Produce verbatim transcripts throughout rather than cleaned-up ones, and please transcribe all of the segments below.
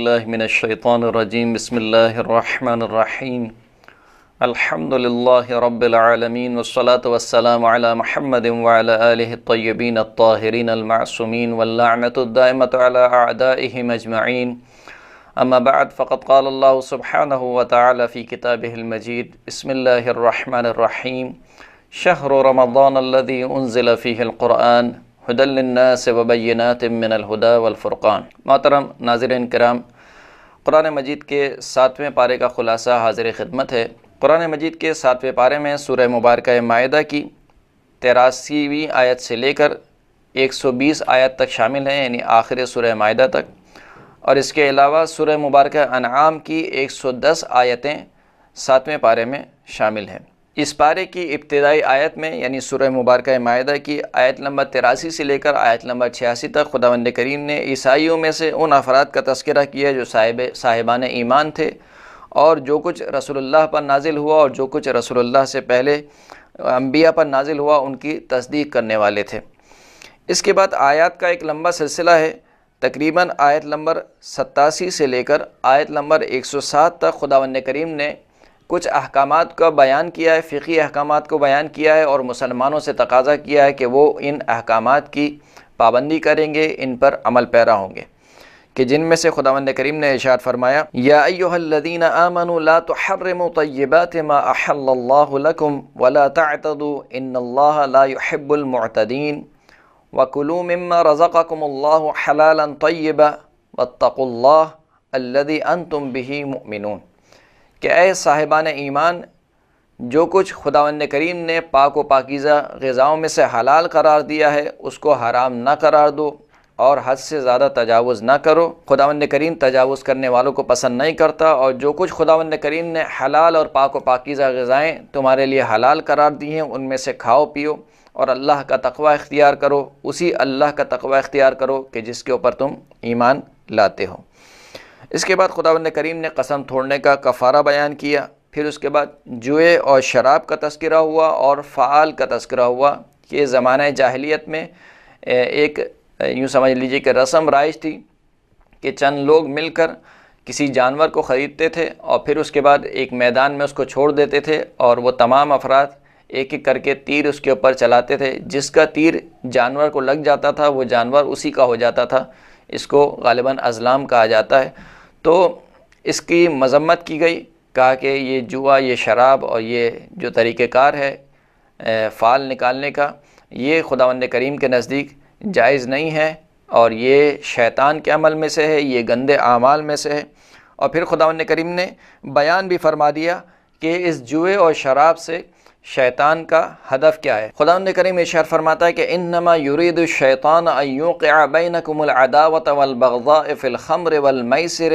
باللہ من الشیطان الرجیم بسم اللہ الرحمن الرحیم الحمد للہ رب العالمین والصلاة والسلام علی محمد وعلی آلہ الطیبین الطاہرین المعصومین واللعنۃ الدائمۃ علی اعدائہم اجمعین اما بعد فقد قال اللہ سبحانہ وتعالی فی کتابہ المجید بسم اللہ الرحمن الرحیم شہر رمضان الذی انزل فیہ القرآن ہدی للناس وبینات من الہدی والفرقان۔ محترم ناظرین کرام، قرآن مجید کے ساتویں پارے کا خلاصہ حاضر خدمت ہے۔ قرآن مجید کے ساتویں پارے میں سورہ مبارکہ مائدہ کی تراسیویں آیت سے لے کر ایک سو بیس آیت تک شامل ہیں، یعنی آخر سورہ مائدہ تک، اور اس کے علاوہ سورہ مبارکہ انعام کی ایک سو دس آیتیں ساتویں پارے میں شامل ہیں۔ اس پارے کی ابتدائی آیت میں یعنی سورہ مبارکہ مائدہ کی آیت نمبر تراسی سے لے کر آیت نمبر چھیاسی تک خداوند کریم نے عیسائیوں میں سے ان افراد کا تذکرہ کیا جو صاحب صاحبان ایمان تھے، اور جو کچھ رسول اللہ پر نازل ہوا اور جو کچھ رسول اللہ سے پہلے انبیاء پر نازل ہوا ان کی تصدیق کرنے والے تھے۔ اس کے بعد آیات کا ایک لمبا سلسلہ ہے، تقریباً آیت نمبر ستاسی سے لے کر آیت نمبر ایک سو سات تک خداوند کریم نے کچھ احکامات کا بیان کیا ہے، فقہی احکامات کو بیان کیا ہے، اور مسلمانوں سے تقاضا کیا ہے کہ وہ ان احکامات کی پابندی کریں گے، ان پر عمل پیرا ہوں گے، کہ جن میں سے خداوند کریم نے ارشاد فرمایا یا ایھا الذین آمنوا لا تحرموا طیبات ما احل اللہ لکم ولا تعتدوا ان اللہ لا يحب المعتدین وکلوا مما رزقکم اللہ حلالا طیبا واتقوا اللہ الذی انتم بہ مؤمنون، کہ اے صاحبان ایمان، جو کچھ خداوند کریم نے پاک و پاکیزہ غذاؤں میں سے حلال قرار دیا ہے اس کو حرام نہ قرار دو اور حد سے زیادہ تجاوز نہ کرو۔ خداوند کریم تجاوز کرنے والوں کو پسند نہیں کرتا، اور جو کچھ خداوند کریم نے حلال اور پاک و پاکیزہ غذائیں تمہارے لیے حلال قرار دی ہیں ان میں سے کھاؤ پیو، اور اللہ کا تقوی اختیار کرو، اسی اللہ کا تقوی اختیار کرو کہ جس کے اوپر تم ایمان لاتے ہو۔ اس کے بعد خداوند کریم نے قسم توڑنے کا کفارہ بیان کیا، پھر اس کے بعد جوئے اور شراب کا تذکرہ ہوا اور فعال کا تذکرہ ہوا، کہ زمانہ جاہلیت میں ایک یوں سمجھ لیجئے کہ رسم رائج تھی کہ چند لوگ مل کر کسی جانور کو خریدتے تھے اور پھر اس کے بعد ایک میدان میں اس کو چھوڑ دیتے تھے، اور وہ تمام افراد ایک ایک کر کے تیر اس کے اوپر چلاتے تھے، جس کا تیر جانور کو لگ جاتا تھا وہ جانور اسی کا ہو جاتا تھا۔ اس کو غالباً ازلام کہا جاتا ہے۔ تو اس کی مذمت کی گئی، کہا کہ یہ جوا، یہ شراب اور یہ جو طریقہ کار ہے فال نکالنے کا، یہ خداوند کریم کے نزدیک جائز نہیں ہے، اور یہ شیطان کے عمل میں سے ہے، یہ گندے اعمال میں سے ہے۔ اور پھر خداوند کریم نے بیان بھی فرما دیا کہ اس جوئے اور شراب سے شیطان کا ہدف کیا ہے۔ خداوند کریم ارشاد فرماتا ہے کہ انما یرید الشیطان ان یوقع بینکم العداوۃ والبغضاء فی الخمر والمیسر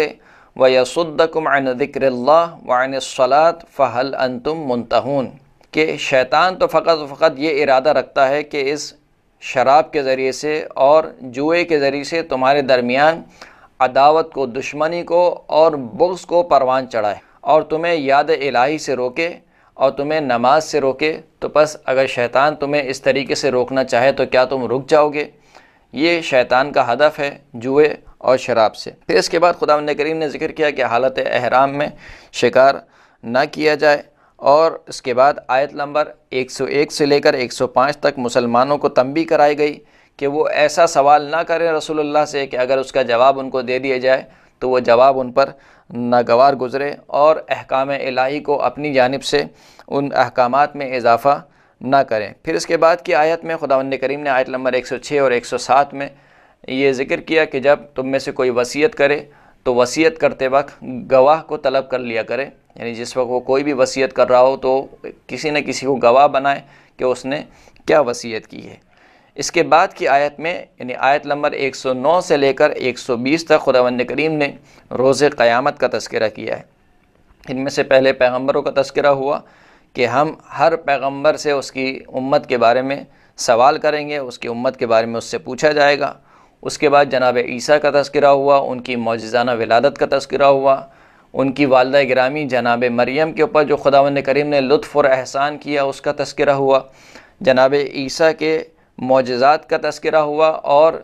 ویصدکم عن ذکر اللہ وعن الصلاۃ فہل انتم منتہون، کہ شیطان تو فقط و فقط یہ ارادہ رکھتا ہے کہ اس شراب کے ذریعے سے اور جوئے کے ذریعے سے تمہارے درمیان عداوت کو، دشمنی کو اور بغض کو پروان چڑھائے، اور تمہیں یاد الہی سے روکے اور تمہیں نماز سے روکے۔ تو پس اگر شیطان تمہیں اس طریقے سے روکنا چاہے تو کیا تم رک جاؤ گے؟ یہ شیطان کا ہدف ہے جوئے اور شراب سے۔ پھر اس کے بعد خداوند کریم نے ذکر کیا کہ حالت احرام میں شکار نہ کیا جائے، اور اس کے بعد آیت نمبر ایک سو ایک سے لے کر ایک سو پانچ تک مسلمانوں کو تنبیہ کرائی گئی کہ وہ ایسا سوال نہ کریں رسول اللہ سے کہ اگر اس کا جواب ان کو دے دیا جائے تو وہ جواب ان پر ناگوار گزرے، اور احکام الہی کو اپنی جانب سے ان احکامات میں اضافہ نہ کریں۔ پھر اس کے بعد کی آیت میں خداوند کریم نے آیت نمبر ایک سو چھ اور ایک سو سات میں یہ ذکر کیا کہ جب تم میں سے کوئی وصیت کرے تو وصیت کرتے وقت گواہ کو طلب کر لیا کرے، یعنی جس وقت وہ کوئی بھی وصیت کر رہا ہو تو کسی نہ کسی کو گواہ بنائے کہ اس نے کیا وصیت کی ہے۔ اس کے بعد کی آیت میں یعنی آیت نمبر ایک سو نو سے لے کر ایک سو بیس تک خداوند کریم نے روز قیامت کا تذکرہ کیا ہے۔ ان میں سے پہلے پیغمبروں کا تذکرہ ہوا کہ ہم ہر پیغمبر سے اس کی امت کے بارے میں سوال کریں گے، اس کی امت کے بارے میں اس سے پوچھا جائے گا۔ اس کے بعد جناب عیسیٰ کا تذکرہ ہوا، ان کی معجزانہ ولادت کا تذکرہ ہوا، ان کی والدہ گرامی جناب مریم کے اوپر جو خداوند کریم نے لطف اور احسان کیا اس کا تذکرہ ہوا، جناب عیسیٰ کے معجزات کا تذکرہ ہوا، اور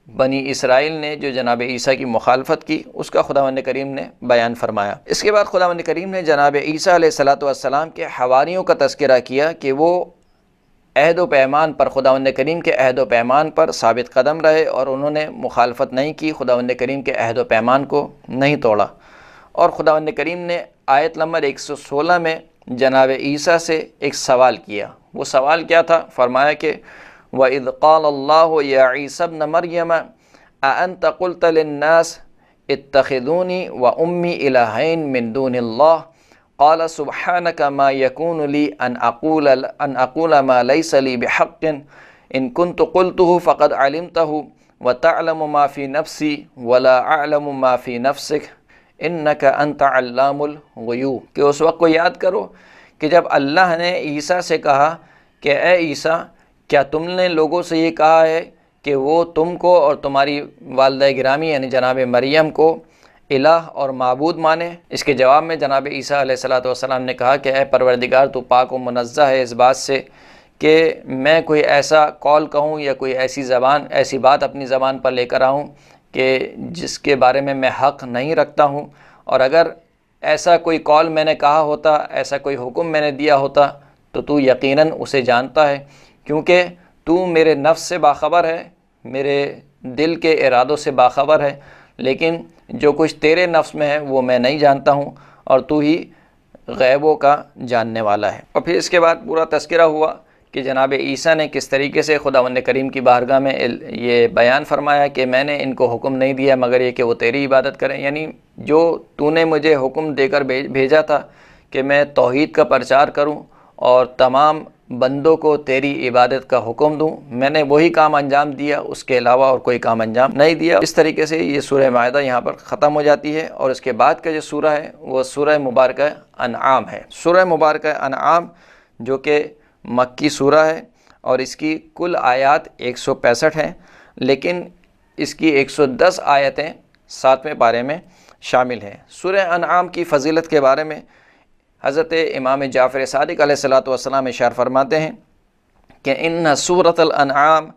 بنی اسرائیل نے جو جناب عیسیٰ کی مخالفت کی اس کا خداوند کریم نے بیان فرمایا۔ اس کے بعد خداوند کریم نے جناب عیسیٰ علیہ الصلاۃ والسلام کے حواریوں کا تذکرہ کیا کہ وہ عہد و پیمان پر، خداوند کریم کے عہد و پیمان پر ثابت قدم رہے اور انہوں نے مخالفت نہیں کی، خداوند کریم کے عہد و پیمان کو نہیں توڑا۔ اور خداوند کریم نے آیت نمبر ایک سو سولہ میں جناب عیسیٰ سے ایک سوال کیا۔ وہ سوال کیا تھا؟ فرمایا کہ وَإِذْ قَالَ اللَّهُ يَا عِيسَى ابْنَ مَرْيَمَ أَأَنْتَ قُلْتَ لِلنَّاسِ اتَّخِذُونِي وَأُمِّي إِلَٰهَيْنِ مِن دُونِ اللَّهِ قَالَ سُبْحَانَكَ مَا يَكُونُ لِي أَنْ أَقُولَ أَنْ أَقُولَ مَا لَيْسَ لِي بِحَقٍّ إِن كُنتُ قُلْتُهُ فَقَدْ عَلِمْتَهُ وَتَعْلَمُ مَا فِي نَفْسِي وَلَا أَعْلَمُ مَا فِي نَفْسِكَ إِنَّكَ أَنْتَ عَلَّامُ الْغُیُوب۔ کہ اس وقت کو یاد کرو کہ جب اللہ نے عیسیٰ سے کہا کہ اے عیسیٰ، کیا تم نے لوگوں سے یہ کہا ہے کہ وہ تم کو اور تمہاری والدہ گرامی یعنی جناب مریم کو الہ اور معبود مانے؟ اس کے جواب میں جناب عیسیٰ علیہ الصلاۃ والسلام نے کہا کہ اے پروردگار، تو پاک و منزہ ہے اس بات سے کہ میں کوئی ایسا قول کہوں یا کوئی ایسی زبان ایسی بات اپنی زبان پر لے کر آؤں کہ جس کے بارے میں میں حق نہیں رکھتا ہوں، اور اگر ایسا کوئی قول میں نے کہا ہوتا، ایسا کوئی حکم میں نے دیا ہوتا تو تو یقیناً اسے جانتا ہے، کیونکہ تو میرے نفس سے باخبر ہے، میرے دل کے ارادوں سے باخبر ہے، لیکن جو کچھ تیرے نفس میں ہے وہ میں نہیں جانتا ہوں، اور تو ہی غیبوں کا جاننے والا ہے۔ اور پھر اس کے بعد پورا تذکرہ ہوا کہ جناب عیسیٰ نے کس طریقے سے خداوند کریم کی بارگاہ میں یہ بیان فرمایا کہ میں نے ان کو حکم نہیں دیا مگر یہ کہ وہ تیری عبادت کریں، یعنی جو تو نے مجھے حکم دے کر بھیجا تھا کہ میں توحید کا پرچار کروں اور تمام بندوں کو تیری عبادت کا حکم دوں، میں نے وہی کام انجام دیا، اس کے علاوہ اور کوئی کام انجام نہیں دیا۔ اس طریقے سے یہ سورہ مائدہ یہاں پر ختم ہو جاتی ہے، اور اس کے بعد کا جو سورہ ہے وہ سورہ مبارکہ انعام ہے۔ سورہ مبارکہ انعام جو کہ مکی سورہ ہے اور اس کی کل آیات ایک سو پینسٹھ ہیں، لیکن اس کی ایک سو دس آیتیں ساتویں پارے میں شامل ہیں۔ سورہ انعام کی فضیلت کے بارے میں حضرت امام جعفر صادق علیہ الصلاۃ والسلام اشار فرماتے ہیں کہ ان سورۃ الانعام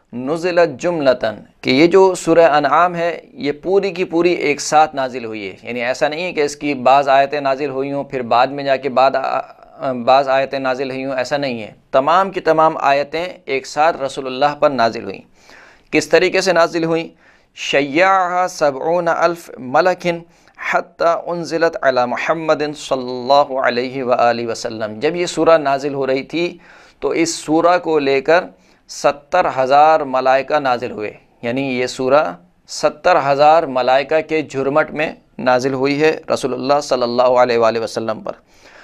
نزلت جملتاً، کہ یہ جو سورہ انعام ہے یہ پوری کی پوری ایک ساتھ نازل ہوئی ہے، یعنی ایسا نہیں ہے کہ اس کی بعض آیتیں نازل ہوئی ہوں پھر بعد میں جا کے بعد بعض آیتیں نازل ہوئی ہوں، ایسا نہیں ہے، تمام کی تمام آیتیں ایک ساتھ رسول اللہ پر نازل ہوئیں۔ کس طریقے سے نازل ہوئیں؟ شیعہا سبعون الف ملک حتی انزلت علی محمد صلی اللہ علیہ وآلہ وسلم۔ جب یہ سورہ نازل ہو رہی تھی تو اس سورہ کو لے کر ستر ہزار ملائکہ نازل ہوئے، یعنی یہ سورہ ستر ہزار ملائکہ کے جھرمٹ میں نازل ہوئی ہے رسول اللہ صلی اللہ علیہ وآلہ وسلم پر۔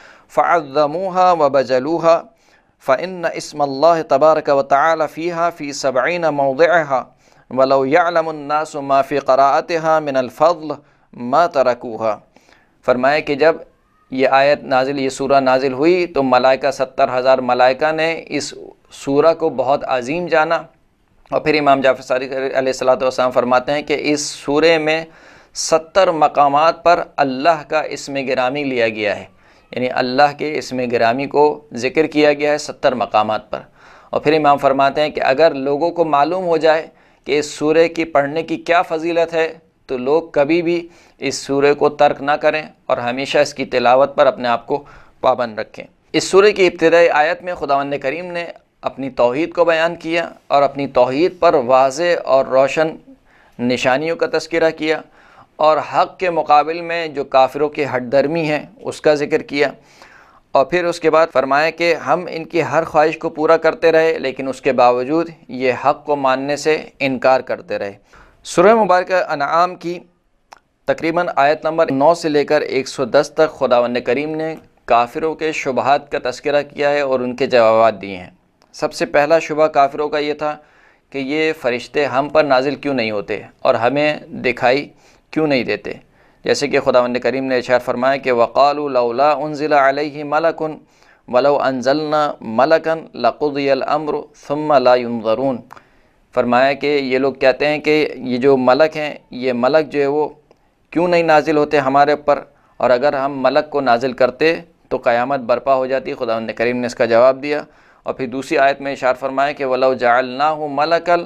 فعظموها وبجلوها فإن اسم اللہ تبارک وتعالی فیها فی سبعین موضعها ولو یعلم الناس ما فی قراءتها من الفضل ما ترکوها۔ فرمایا کہ جب یہ آیت نازل یہ سورہ نازل ہوئی تو ملائکہ ستر ہزار ملائکہ نے اس سورہ کو بہت عظیم جانا، اور پھر امام جعفر صادق علیہ الصلوۃ والسلام فرماتے ہیں کہ اس سورے میں ستر مقامات پر اللہ کا اسم گرامی لیا گیا ہے، یعنی اللہ کے اسم گرامی کو ذکر کیا گیا ہے ستر مقامات پر۔ اور پھر امام فرماتے ہیں کہ اگر لوگوں کو معلوم ہو جائے کہ اس سورے کی پڑھنے کی کیا فضیلت ہے تو لوگ کبھی بھی اس سورے کو ترک نہ کریں اور ہمیشہ اس کی تلاوت پر اپنے آپ کو پابند رکھیں۔ اس سورے کی ابتدائی آیت میں خداوند کریم نے اپنی توحید کو بیان کیا اور اپنی توحید پر واضح اور روشن نشانیوں کا تذکرہ کیا، اور حق کے مقابل میں جو کافروں کی ہٹ درمی ہیں اس کا ذکر کیا، اور پھر اس کے بعد فرمایا کہ ہم ان کی ہر خواہش کو پورا کرتے رہے لیکن اس کے باوجود یہ حق کو ماننے سے انکار کرتے رہے۔ سورہ مبارکہ انعام کی تقریباً آیت نمبر نو سے لے کر ایک سو دس تک خداوند کریم نے کافروں کے شبہات کا تذکرہ کیا ہے اور ان کے جوابات دیے ہیں۔ سب سے پہلا شبہ کافروں کا یہ تھا کہ یہ فرشتے ہم پر نازل کیوں نہیں ہوتے اور ہمیں دکھائی کیوں نہیں دیتے، جیسے کہ خداوند کریم نے ارشاد فرمایا کہ وَقَالُوا لَوْلَا أُنزِلَ عَلَيْهِ مَلَكٌ وَلَوْ أَنزَلْنَا مَلَكًا لَقُضِيَ الْأَمْرُ ثُمَّ لَا يُنظَرُونَ۔ فرمایا کہ یہ لوگ کہتے ہیں کہ یہ جو ملک ہیں یہ ملک جو ہے وہ کیوں نہیں نازل ہوتے ہمارے اوپر، اور اگر ہم ملک کو نازل کرتے تو قیامت برپا ہو جاتی۔ خداوند کریم نے اس کا جواب دیا، اور پھر دوسری آیت میں ارشاد فرمایا کہ وَلَوْ جَعَلْنَاهُ مَلَكًا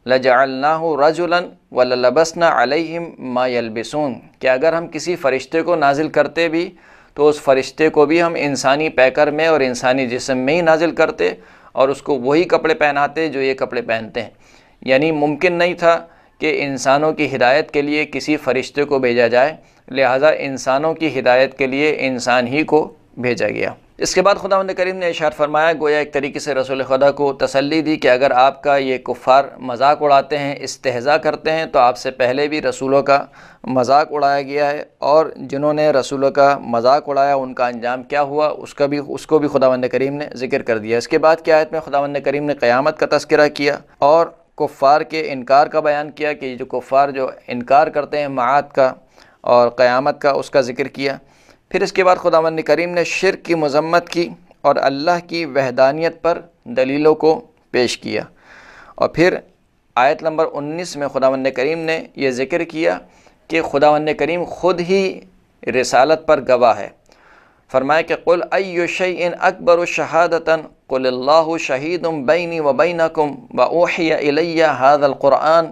لَجَعَلْنَاهُ رَجُلًا وَلَلَبَسْنَا عَلَيْهِمْ مَا يَلْبِسُونَ کہ اگر ہم کسی فرشتے کو نازل کرتے بھی تو اس فرشتے کو بھی ہم انسانی پیکر میں اور انسانی جسم میں ہی نازل کرتے اور اس کو وہی کپڑے پہناتے جو یہ کپڑے پہنتے ہیں. یعنی ممکن نہیں تھا کہ انسانوں کی ہدایت کے لیے کسی فرشتے کو بھیجا جائے، لہٰذا انسانوں کی ہدایت کے لیے انسان ہی کو بھیجا گیا. اس کے بعد خداوند کریم نے ارشاد فرمایا، گویا ایک طریقے سے رسول خدا کو تسلی دی کہ اگر آپ کا یہ کفار مذاق اڑاتے ہیں، استہزاء کرتے ہیں، تو آپ سے پہلے بھی رسولوں کا مذاق اڑایا گیا ہے، اور جنہوں نے رسولوں کا مذاق اڑایا ان کا انجام کیا ہوا اس کا بھی اس کو بھی خداوند کریم نے ذکر کر دیا. اس کے بعد کی آیت میں خداوند کریم نے قیامت کا تذکرہ کیا اور کفار کے انکار کا بیان کیا کہ جو کفار جو انکار کرتے ہیں معاد کا اور قیامت کا، اس کا ذکر کیا. پھر اس کے بعد خداوند کریم نے شرک کی مذمت کی اور اللہ کی وحدانیت پر دلیلوں کو پیش کیا. اور پھر آیت نمبر انیس میں خداوند کریم نے یہ ذکر کیا کہ خداوند کریم خود ہی رسالت پر گواہ ہے. فرمایا کہ قل ای شیء اکبر شہادۃ قل اللہ شہید بینی و بینکم واوحی الی ھذا القرآن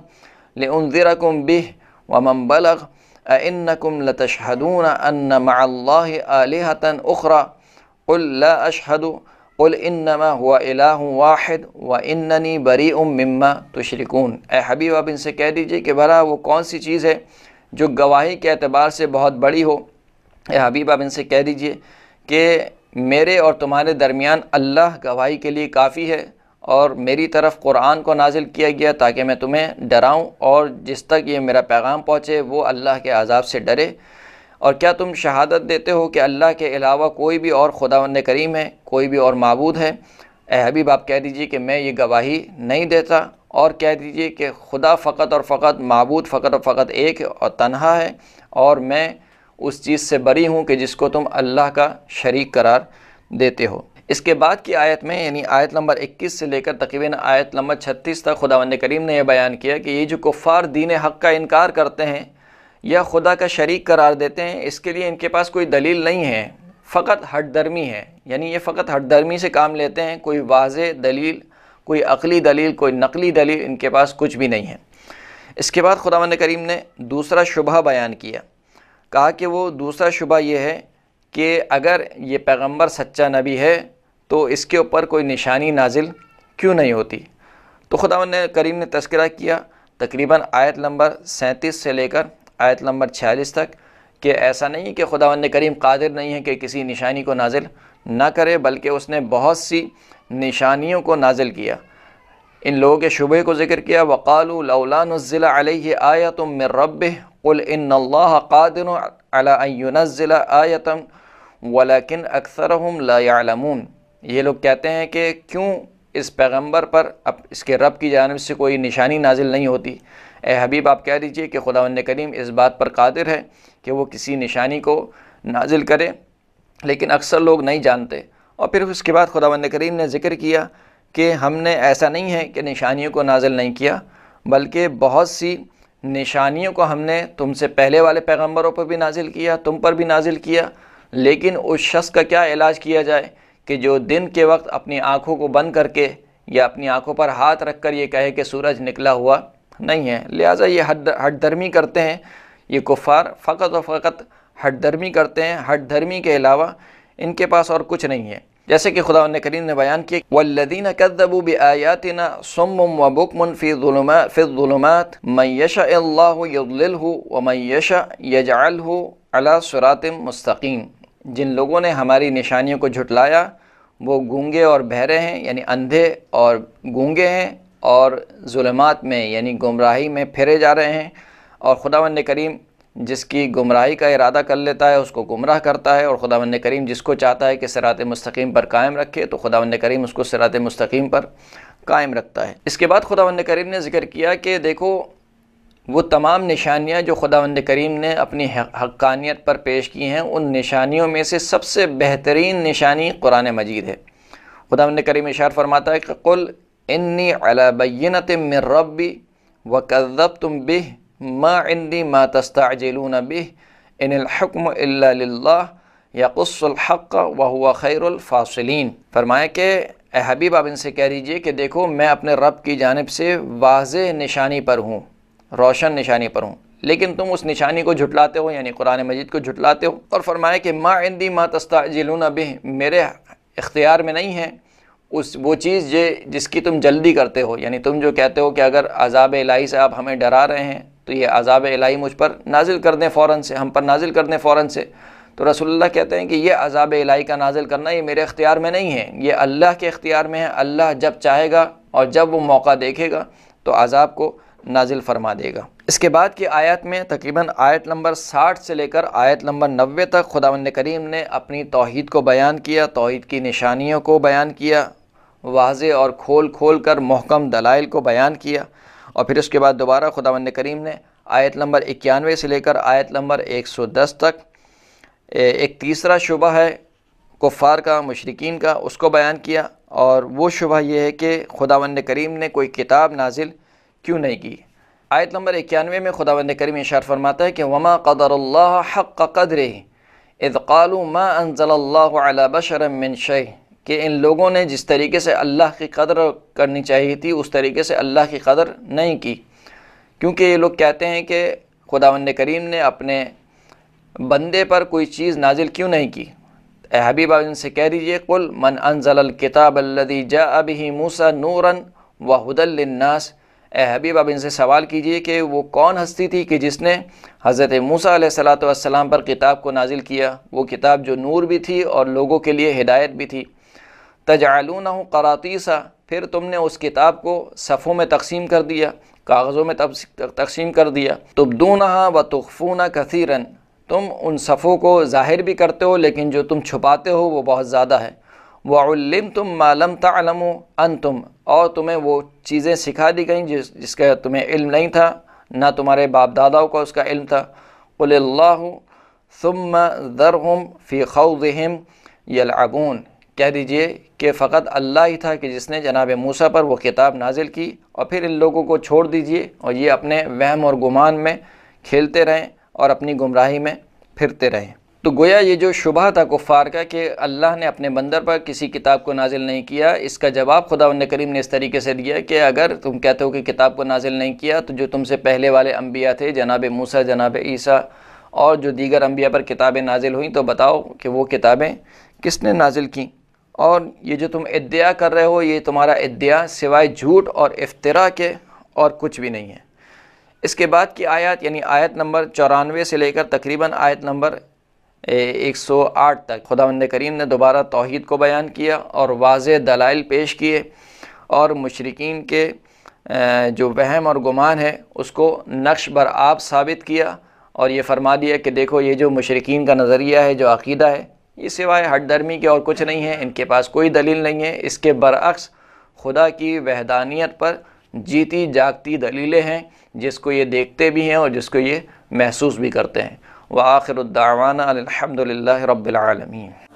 لانذرکم بہ ومن بلغ اَإِنَّكُمْ لَتَشْهَدُونَ أَنَّ مَعَ اللَّهِ آلِهَةً أُخْرَى قُلْ لَا أَشْهَدُ قُلْ إِنَّمَا هُوَ إِلَٰهٌ وَاحِدٌ وَإِنَّنِي بَرِيءٌ مِّمَّا تُشْرِكُونَ. اے حبیب آپ ان سے کہہ دیجئے کہ بھلا وہ کون سی چیز ہے جو گواہی کے اعتبار سے بہت بڑی ہو. اے حبیب آپ ان سے کہہ دیجئے کہ میرے اور تمہارے درمیان اللہ گواہی کے لیے کافی ہے، اور میری طرف قرآن کو نازل کیا گیا تاکہ میں تمہیں ڈراؤں اور جس تک یہ میرا پیغام پہنچے وہ اللہ کے عذاب سے ڈرے. اور کیا تم شہادت دیتے ہو کہ اللہ کے علاوہ کوئی بھی اور خداوند کریم ہے، کوئی بھی اور معبود ہے؟ اے حبیب آپ کہہ دیجئے کہ میں یہ گواہی نہیں دیتا، اور کہہ دیجئے کہ خدا فقط اور فقط معبود فقط اور فقط ایک اور تنہا ہے، اور میں اس چیز سے بری ہوں کہ جس کو تم اللہ کا شریک قرار دیتے ہو. اس کے بعد کی آیت میں یعنی آیت نمبر اکیس سے لے کر تقریباً آیت نمبر چھتیس تک خداوند کریم نے یہ بیان کیا کہ یہ جو کفار دین حق کا انکار کرتے ہیں یا خدا کا شریک قرار دیتے ہیں، اس کے لیے ان کے پاس کوئی دلیل نہیں ہے، فقط ہٹ درمی ہے. یعنی یہ فقط ہٹ درمی سے کام لیتے ہیں، کوئی واضح دلیل، کوئی عقلی دلیل، کوئی نقلی دلیل ان کے پاس کچھ بھی نہیں ہے. اس کے بعد خداوند کریم نے دوسرا شبہ بیان کیا، کہا کہ وہ دوسرا شبہ یہ ہے کہ اگر یہ پیغمبر سچا نبی ہے تو اس کے اوپر کوئی نشانی نازل کیوں نہیں ہوتی. تو خداوند کریم نے تذکرہ کیا تقریباً آیت نمبر سینتیس سے لے کر آیت نمبر چھیالیس تک کہ ایسا نہیں کہ خداوند کریم قادر نہیں ہے کہ کسی نشانی کو نازل نہ کرے، بلکہ اس نے بہت سی نشانیوں کو نازل کیا. ان لوگوں کے شبہ کو ذکر کیا، وقالوا لولا نزل علیہ آیۃ من ربہ قل ان اللہ قادر علی ان ینزل آیۃ ولکن اکثرہم لا یعلمون. یہ لوگ کہتے ہیں کہ کیوں اس پیغمبر پر اب اس کے رب کی جانب سے کوئی نشانی نازل نہیں ہوتی. اے حبیب آپ کہہ دیجئے کہ خداوند کریم اس بات پر قادر ہے کہ وہ کسی نشانی کو نازل کرے، لیکن اکثر لوگ نہیں جانتے. اور پھر اس کے بعد خداوند کریم نے ذکر کیا کہ ہم نے ایسا نہیں ہے کہ نشانیوں کو نازل نہیں کیا، بلکہ بہت سی نشانیوں کو ہم نے تم سے پہلے والے پیغمبروں پر بھی نازل کیا، تم پر بھی نازل کیا. لیکن اس شخص کا کیا علاج کیا جائے کہ جو دن کے وقت اپنی آنکھوں کو بند کر کے یا اپنی آنکھوں پر ہاتھ رکھ کر یہ کہے کہ سورج نکلا ہوا نہیں ہے. لہٰذا یہ ہٹ ہٹ درمی کرتے ہیں، یہ کفار فقط و فقط ہٹ درمی کرتے ہیں. ہٹ درمی کے علاوہ ان کے پاس اور کچھ نہیں ہے. جیسے کہ خداوند کریم نے بیان کیا والذین کذبوا بآیاتنا صم وبکم فی الظلمات فی الظلمات من یشاء اللہ یضللہ ومن یشاء یجعلہ علی صراط مستقیم. جن لوگوں نے ہماری نشانیوں کو جھٹلایا وہ گونگے اور بہرے ہیں، یعنی اندھے اور گونگے ہیں، اور ظلمات میں یعنی گمراہی میں پھرے جا رہے ہیں. اور خداوند کریم جس کی گمراہی کا ارادہ کر لیتا ہے اس کو گمراہ کرتا ہے، اور خداوند کریم جس کو چاہتا ہے کہ صراط مستقیم پر قائم رکھے تو خداوند کریم اس کو صراط مستقیم پر قائم رکھتا ہے. اس کے بعد خداوند کریم نے ذکر کیا کہ دیکھو وہ تمام نشانیاں جو خداوند کریم نے اپنی حقانیت پر پیش کی ہیں، ان نشانیوں میں سے سب سے بہترین نشانی قرآن مجید ہے. خداوند کریم ارشاد فرماتا ہے کہ قل انی علی بینۃ من ربی وکذبتم بہ ما عندی ما تستعجلون بہ ان الحکم الا للہ یقص الحق وہو خیر الفاصلین. فرمایا کہ اے حبیب آپ ان سے کہہ دیجئے کہ دیکھو میں اپنے رب کی جانب سے واضح نشانی پر ہوں، روشن نشانی پر ہوں، لیکن تم اس نشانی کو جھٹلاتے ہو، یعنی قرآن مجید کو جھٹلاتے ہو۔ اور فرمایا کہ ما عندی ما تستعجلون بہ، میرے اختیار میں نہیں ہے اس وہ چیز جس کی تم جلدی کرتے ہو، یعنی تم جو کہتے ہو کہ اگر عذاب الہی سے آپ ہمیں ڈرا رہے ہیں تو یہ عذاب الہی مجھ پر نازل کر دیں فوراً سے، ہم پر نازل کر دیں فوراً سے۔ تو رسول اللہ کہتے ہیں کہ یہ عذاب الہی کا نازل کرنا یہ میرے اختیار میں نہیں ہے، یہ اللہ کے اختیار میں ہے۔ اللہ جب چاہے گا اور جب وہ موقع دیکھے گا تو عذاب کو نازل فرما دے گا۔ اس کے بعد کی آیت میں تقریباً آیت نمبر ساٹھ سے لے کر آیت نمبر نوے تک خداوند کریم نے اپنی توحید کو بیان کیا، توحید کی نشانیوں کو بیان کیا، واضح اور کھول کھول کر محکم دلائل کو بیان کیا، اور پھر اس کے بعد دوبارہ خداوند کریم نے آیت نمبر اکیانوے سے لے کر آیت نمبر ایک سو دس تک ایک تیسرا شبہ ہے کفار کا، مشرکین کا، اس کو بیان کیا، اور وہ شبہ یہ ہے کہ خداوند کریم نے کوئی کتاب نازل کیوں نہیں کی۔ آیت نمبر اکیانوے میں خداوند کریم ارشاد فرماتا ہے کہ وما قدر اللہ حق قدرہ اذ قالوا ما انزل اللہ علی بشر من شیء، کہ ان لوگوں نے جس طریقے سے اللہ کی قدر کرنی چاہیے تھی اس طریقے سے اللہ کی قدر نہیں کی، کیونکہ یہ لوگ کہتے ہیں کہ خداوند کریم نے اپنے بندے پر کوئی چیز نازل کیوں نہیں کی۔ اے حبیب آپ ان سے کہہ دیجئے قل من انزل الکتاب الذی جاء بہ موسیٰ نورا وہدی للناس، اے حبیب آپ ان سے سوال کیجئے کہ وہ کون ہستی تھی کہ جس نے حضرت موسیٰ علیہ الصلاۃ والسلام پر کتاب کو نازل کیا، وہ کتاب جو نور بھی تھی اور لوگوں کے لیے ہدایت بھی تھی۔ تجعلونہ قراطیسا، پھر تم نے اس کتاب کو صفوں میں تقسیم کر دیا، کاغذوں میں تقسیم کر دیا۔ تبدونہا وتخفون کثیرا، تم ان صفوں کو ظاہر بھی کرتے ہو لیکن جو تم چھپاتے ہو وہ بہت زیادہ ہے۔ وعلمتم ما لم تعلموا انتم، اور تمہیں وہ چیزیں سکھا دی گئیں جس جس کا تمہیں علم نہیں تھا، نہ تمہارے باپ داداؤں کو اس کا علم تھا۔ قل اللہ ثم ذرہم فی خوضہم یلعبون، کہہ دیجئے کہ فقط اللہ ہی تھا کہ جس نے جناب موسیٰ پر وہ کتاب نازل کی، اور پھر ان لوگوں کو چھوڑ دیجئے اور یہ اپنے وہم اور گمان میں کھیلتے رہیں اور اپنی گمراہی میں پھرتے رہیں۔ تو گویا یہ جو شبہ تھا کفار کا کہ اللہ نے اپنے بندر پر کسی کتاب کو نازل نہیں کیا، اس کا جواب خداوند کریم نے اس طریقے سے دیا کہ اگر تم کہتے ہو کہ کتاب کو نازل نہیں کیا تو جو تم سے پہلے والے انبیاء تھے، جناب موسیٰ، جناب عیسیٰ اور جو دیگر انبیاء پر کتابیں نازل ہوئیں، تو بتاؤ کہ وہ کتابیں کس نے نازل کیں؟ اور یہ جو تم ادعا کر رہے ہو یہ تمہارا ادعا سوائے جھوٹ اور افتراء کے اور کچھ بھی نہیں ہے۔ اس کے بعد کی آیات یعنی آیت نمبر چورانوے سے لے کر تقریباً آیت نمبر ایک سو آٹھ تک خداوند کریم نے دوبارہ توحید کو بیان کیا اور واضح دلائل پیش کیے، اور مشرکین کے جو وہم اور گمان ہے اس کو نقش بر آب ثابت کیا، اور یہ فرما دیا کہ دیکھو یہ جو مشرکین کا نظریہ ہے، جو عقیدہ ہے، یہ سوائے ہٹ درمی کے اور کچھ نہیں ہے، ان کے پاس کوئی دلیل نہیں ہے۔ اس کے برعکس خدا کی وحدانیت پر جیتی جاگتی دلیلیں ہیں جس کو یہ دیکھتے بھی ہیں اور جس کو یہ محسوس بھی کرتے ہیں۔ وآخر الدعوانا الحمد للہ رب العالمین۔